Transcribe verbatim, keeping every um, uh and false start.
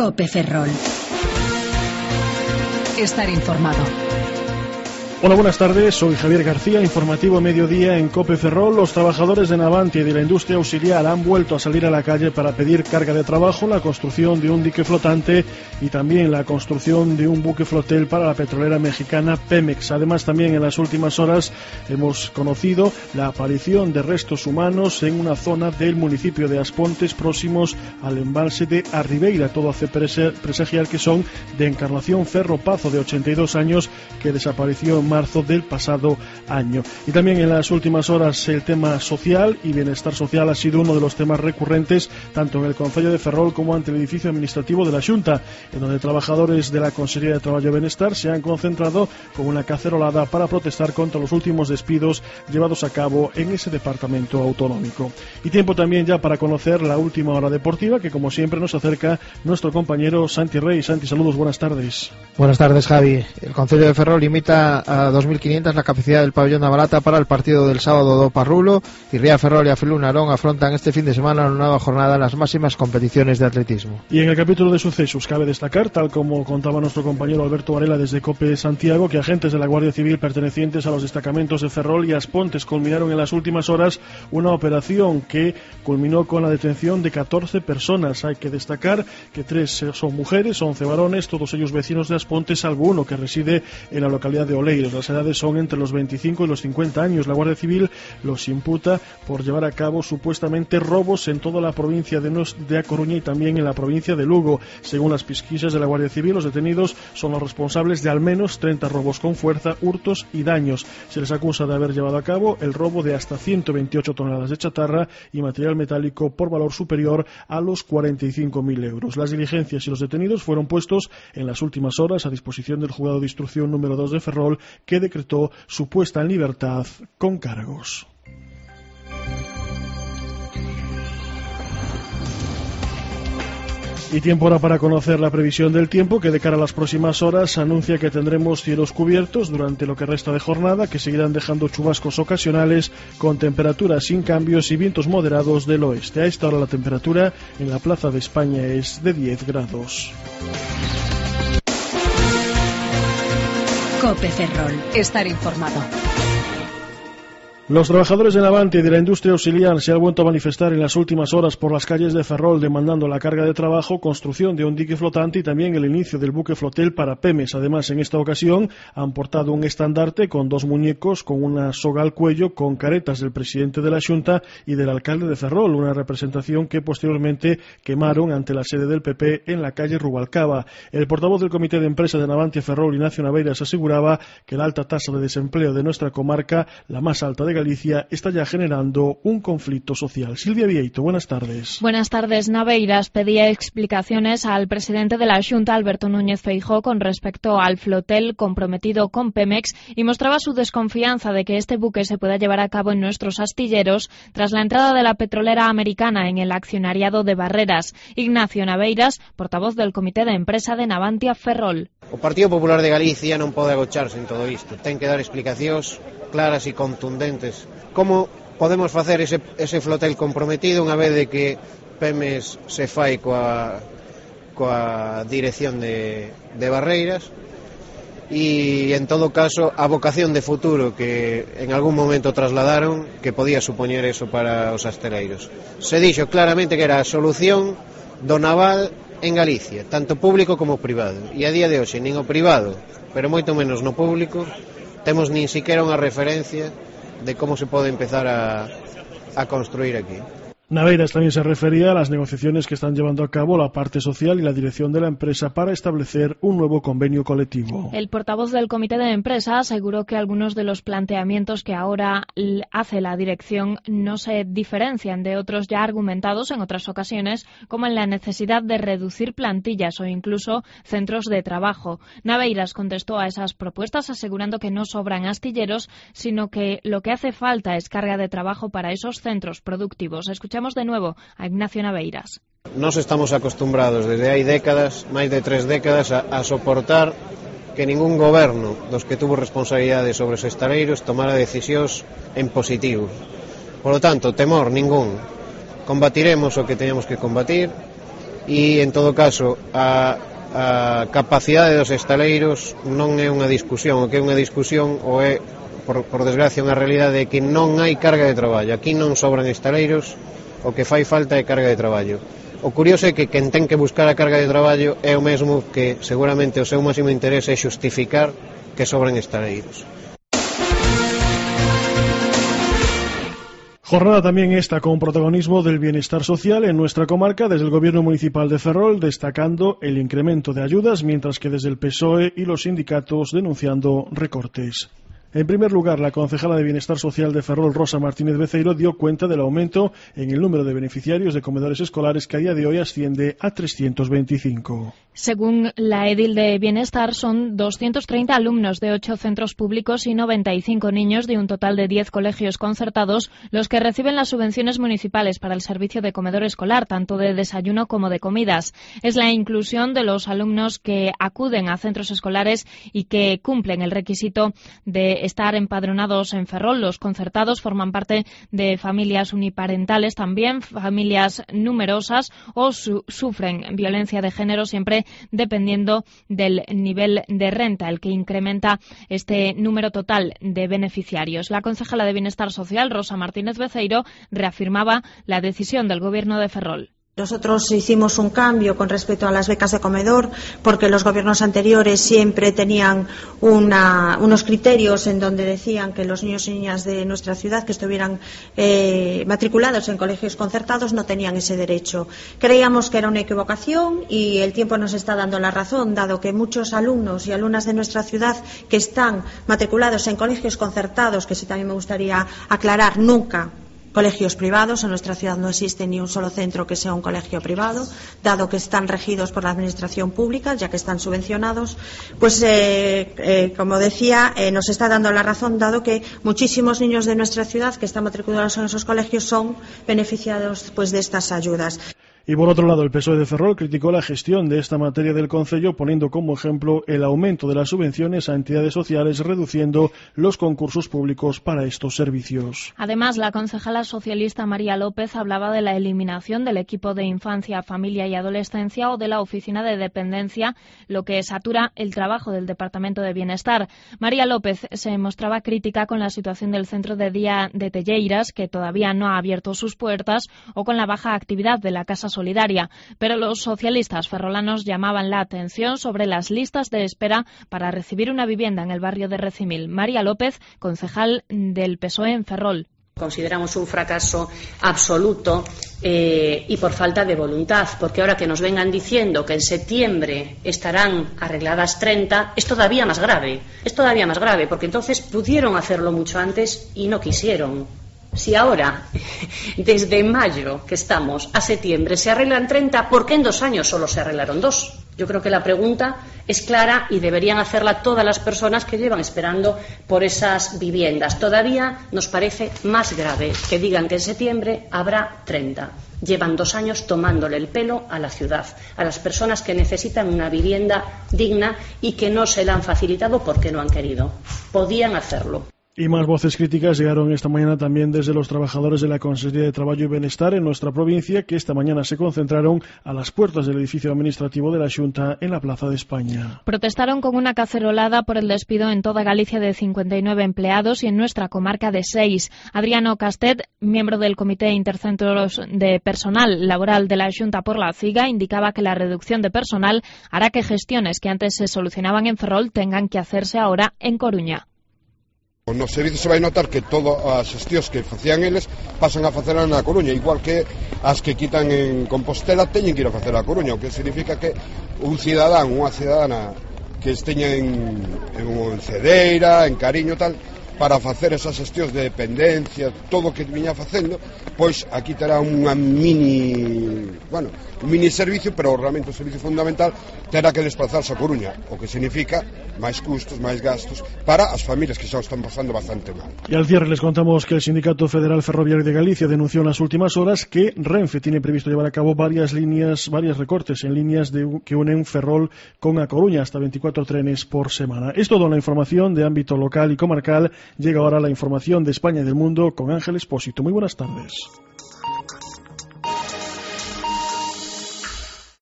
COPE Ferrol. Estar informado. Hola, buenas tardes, soy Javier García, informativo Mediodía en COPE Ferrol. Los trabajadores de Navantia y de la industria auxiliar han vuelto a salir a la calle para pedir carga de trabajo, la construcción de un dique flotante y también la construcción de un buque flotel para la petrolera mexicana Pemex. Además, también en las últimas horas hemos conocido la aparición de restos humanos en una zona del municipio de Aspontes próximos al embalse de Arribeira. Todo hace presagiar que son de Encarnación Ferro Pazo, de ochenta y dos años, que desapareció en marzo del pasado año. Y también en las últimas horas el tema social y bienestar social ha sido uno de los temas recurrentes tanto en el Concello de Ferrol como ante el edificio administrativo de la Xunta, en donde trabajadores de la Consejería de Trabajo y Bienestar se han concentrado con una cacerolada para protestar contra los últimos despidos llevados a cabo en ese departamento autonómico. Y tiempo también ya para conocer la última hora deportiva, que como siempre nos acerca nuestro compañero Santi Rey. Santi, saludos, buenas tardes. Buenas tardes, Javi. El Concello de Ferrol limita a dos mil quinientos la capacidad del pabellón de Barata para el partido del sábado do Parrulo, y Ría Ferrol y Afilú Narón afrontan este fin de semana una nueva jornada en las máximas competiciones de atletismo. Y en el capítulo de sucesos cabe destacar, tal como contaba nuestro compañero Alberto Varela desde COPE Santiago, que agentes de la Guardia Civil pertenecientes a los destacamentos de Ferrol y Aspontes culminaron en las últimas horas una operación que culminó con la detención de catorce personas. Hay que destacar que tres son mujeres, once varones, todos ellos vecinos de Aspontes, salvo uno que reside en la localidad de Oleiros. Las edades son entre los veinticinco y los cincuenta años. La Guardia Civil los imputa por llevar a cabo supuestamente robos en toda la provincia de, Nos de A Coruña y también en la provincia de Lugo. Según las pesquisas de la Guardia Civil, los detenidos son los responsables de al menos treinta robos con fuerza, hurtos y daños. Se les acusa de haber llevado a cabo el robo de hasta ciento veintiocho toneladas de chatarra y material metálico por valor superior a los cuarenta y cinco mil euros. Las diligencias y los detenidos fueron puestos en las últimas horas a disposición del juzgado de instrucción número dos de Ferrol, que decretó su puesta en libertad con cargos. Y tiempo ahora para conocer la previsión del tiempo, que de cara a las próximas horas anuncia que tendremos cielos cubiertos durante lo que resta de jornada, que seguirán dejando chubascos ocasionales con temperaturas sin cambios y vientos moderados del oeste. A esta hora la temperatura en la Plaza de España es de diez grados. COPE Ferrol. Estar informado. Los trabajadores de Navantia y de la industria auxiliar se han vuelto a manifestar en las últimas horas por las calles de Ferrol demandando la carga de trabajo, construcción de un dique flotante y también el inicio del buque flotel para Pemex. Además, en esta ocasión han portado un estandarte con dos muñecos con una soga al cuello con caretas del presidente de la Xunta y del alcalde de Ferrol, una representación que posteriormente quemaron ante la sede del P P en la calle Rubalcaba. El portavoz del Comité de Empresa de Navantia Ferrol, Ignacio Naveiras, aseguraba que la alta tasa de desempleo de nuestra comarca, la más alta de Galicia, está ya generando un conflicto social. Silvia Vieito, buenas tardes. Buenas tardes. Naveiras pedía explicaciones al presidente de la Xunta, Alberto Núñez Feijóo, con respecto al flotel comprometido con Pemex y mostraba su desconfianza de que este buque se pueda llevar a cabo en nuestros astilleros tras la entrada de la petrolera americana en el accionariado de Barreras. Ignacio Naveiras, portavoz del Comité de Empresa de Navantia Ferrol. O Partido Popular de Galicia non pode agocharse en todo isto. Ten que dar explicacións claras e contundentes. Como podemos facer ese, ese flotel comprometido unha vez de que Pemex se fai coa, coa dirección de, de Barreiras e, en todo caso, a vocación de futuro que en algún momento trasladaron que podía supoñer eso para os asteleiros. Se dixo claramente que era a solución do naval en Galicia, tanto público como privado, e a día de hoxe nin o privado, pero moito menos no público, temos nin siquiera unha referencia de como se pode empezar a, a construir aquí. Naveiras también se refería a las negociaciones que están llevando a cabo la parte social y la dirección de la empresa para establecer un nuevo convenio colectivo. El portavoz del Comité de Empresa aseguró que algunos de los planteamientos que ahora hace la dirección no se diferencian de otros ya argumentados en otras ocasiones, como en la necesidad de reducir plantillas o incluso centros de trabajo. Naveiras contestó a esas propuestas asegurando que no sobran astilleros, sino que lo que hace falta es carga de trabajo para esos centros productivos. Escuchamos de nuevo a Ignacio Naveiras. Nos estamos acostumbrados desde hai décadas, máis de tres décadas, a, a soportar que ningún goberno dos que tuvo responsabilidade sobre os estaleiros tomara decisións en positivo. Por lo tanto, temor ningún. Combatiremos o que teñamos que combatir, e en todo caso a, a capacidade dos estaleiros non é unha discusión, o que é unha discusión ou é, por, por desgracia, unha realidade que non hai carga de traballo. Aquí non sobran estaleiros, o que fai falta é carga de traballo. O curioso é que quen ten que buscar a carga de traballo é o mesmo que seguramente o seu máximo interese é xustificar que sobren estaleiros. Jornada también esta con protagonismo del bienestar social en nuestra comarca desde el Gobierno Municipal de Ferrol, destacando el incremento de ayudas, mientras que desde el P S O E y los sindicatos denunciando recortes. En primer lugar, la concejala de Bienestar Social de Ferrol, Rosa Martínez Beceiro, dio cuenta del aumento en el número de beneficiarios de comedores escolares que a día de hoy asciende a trescientos veinticinco. Según la edil de Bienestar, son doscientos treinta alumnos de ocho centros públicos y noventa y cinco niños de un total de diez colegios concertados los que reciben las subvenciones municipales para el servicio de comedor escolar, tanto de desayuno como de comidas. Es la inclusión de los alumnos que acuden a centros escolares y que cumplen el requisito de estar empadronados en Ferrol. Los concertados forman parte de familias uniparentales, también familias numerosas, o su sufren violencia de género, siempre dependiendo del nivel de renta, el que incrementa este número total de beneficiarios. La concejala de Bienestar Social, Rosa Martínez Beceiro, reafirmaba la decisión del Gobierno de Ferrol. Nosotros hicimos un cambio con respecto a las becas de comedor porque los gobiernos anteriores siempre tenían una, unos criterios en donde decían que los niños y niñas de nuestra ciudad que estuvieran eh, matriculados en colegios concertados no tenían ese derecho. Creíamos que era una equivocación y el tiempo nos está dando la razón, dado que muchos alumnos y alumnas de nuestra ciudad que están matriculados en colegios concertados, que sí también me gustaría aclarar, nunca colegios privados. En nuestra ciudad no existe ni un solo centro que sea un colegio privado, dado que están regidos por la administración pública, ya que están subvencionados. Pues, eh, eh, como decía, eh, nos está dando la razón, dado que muchísimos niños de nuestra ciudad que están matriculados en esos colegios son beneficiados pues de estas ayudas. Y por otro lado, el P S O E de Ferrol criticó la gestión de esta materia del concello, poniendo como ejemplo el aumento de las subvenciones a entidades sociales, reduciendo los concursos públicos para estos servicios. Además, la concejala socialista María López hablaba de la eliminación del equipo de infancia, familia y adolescencia o de la oficina de dependencia, lo que satura el trabajo del Departamento de Bienestar. María López se mostraba crítica con la situación del centro de día de Telleiras, que todavía no ha abierto sus puertas, o con la baja actividad de la Casa Solidaria, pero los socialistas ferrolanos llamaban la atención sobre las listas de espera para recibir una vivienda en el barrio de Recimil. María López, concejal del P S O E en Ferrol. Consideramos un fracaso absoluto eh, y por falta de voluntad, porque ahora que nos vengan diciendo que en septiembre estarán arregladas treinta, es todavía más grave, es todavía más grave, porque entonces pudieron hacerlo mucho antes y no quisieron. Si ahora, desde mayo que estamos a septiembre, se arreglan treinta, ¿por qué en dos años solo se arreglaron dos? Yo creo que la pregunta es clara y deberían hacerla todas las personas que llevan esperando por esas viviendas. Todavía nos parece más grave que digan que en septiembre habrá treinta. Llevan dos años tomándole el pelo a la ciudad, a las personas que necesitan una vivienda digna y que no se la han facilitado porque no han querido. Podían hacerlo. Y más voces críticas llegaron esta mañana también desde los trabajadores de la Consejería de Trabajo y Bienestar en nuestra provincia, que esta mañana se concentraron a las puertas del edificio administrativo de la Xunta en la Plaza de España. Protestaron con una cacerolada por el despido en toda Galicia de cincuenta y nueve empleados y en nuestra comarca de seis. Adriano Castet, miembro del Comité Intercentros de Personal Laboral de la Xunta por la CIGA, indicaba que la reducción de personal hará que gestiones que antes se solucionaban en Ferrol tengan que hacerse ahora en Coruña. No servizo se vai notar que todas as xestións que facían eles pasan a facer na Coruña, igual que as que quitan en Compostela teñen que ir a facer a Coruña, o que significa que un cidadán, unha cidadana que esteña en, en Cedeira, en Cariño, tal, para facer esas xestións de dependencia, todo o que viña facendo, pois aquí terá unha mini, bueno, un mini servicio, pero realmente o servicio fundamental terá que desplazarse a Coruña, o que significa máis custos, máis gastos para as familias que xa o están pasando bastante mal. Y al cierre les contamos que el Sindicato Federal Ferroviario de Galicia denunció en las últimas horas que Renfe tiene previsto llevar a cabo varias líneas, varios recortes en líneas de, que unen Ferrol con A Coruña, hasta veinticuatro trenes por semana. Es todo la información de ámbito local y comarcal. Llega ahora la información de España y del mundo con Ángel Expósito. Muy buenas tardes.